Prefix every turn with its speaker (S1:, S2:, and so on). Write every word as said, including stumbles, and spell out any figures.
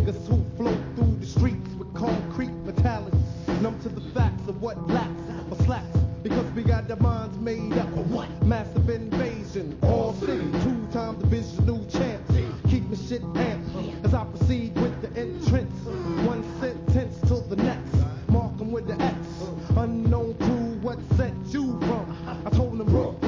S1: niggas who float through the streets with concrete metallics, numb to the facts of what lacks or slacks, because we got our minds made up for what? Massive invasion, all city, two-time divisional champs. Keep me shit amped as I proceed with the entrance. One sentence till the next, mark 'em with the X. Unknown crew, what set you from? I told them,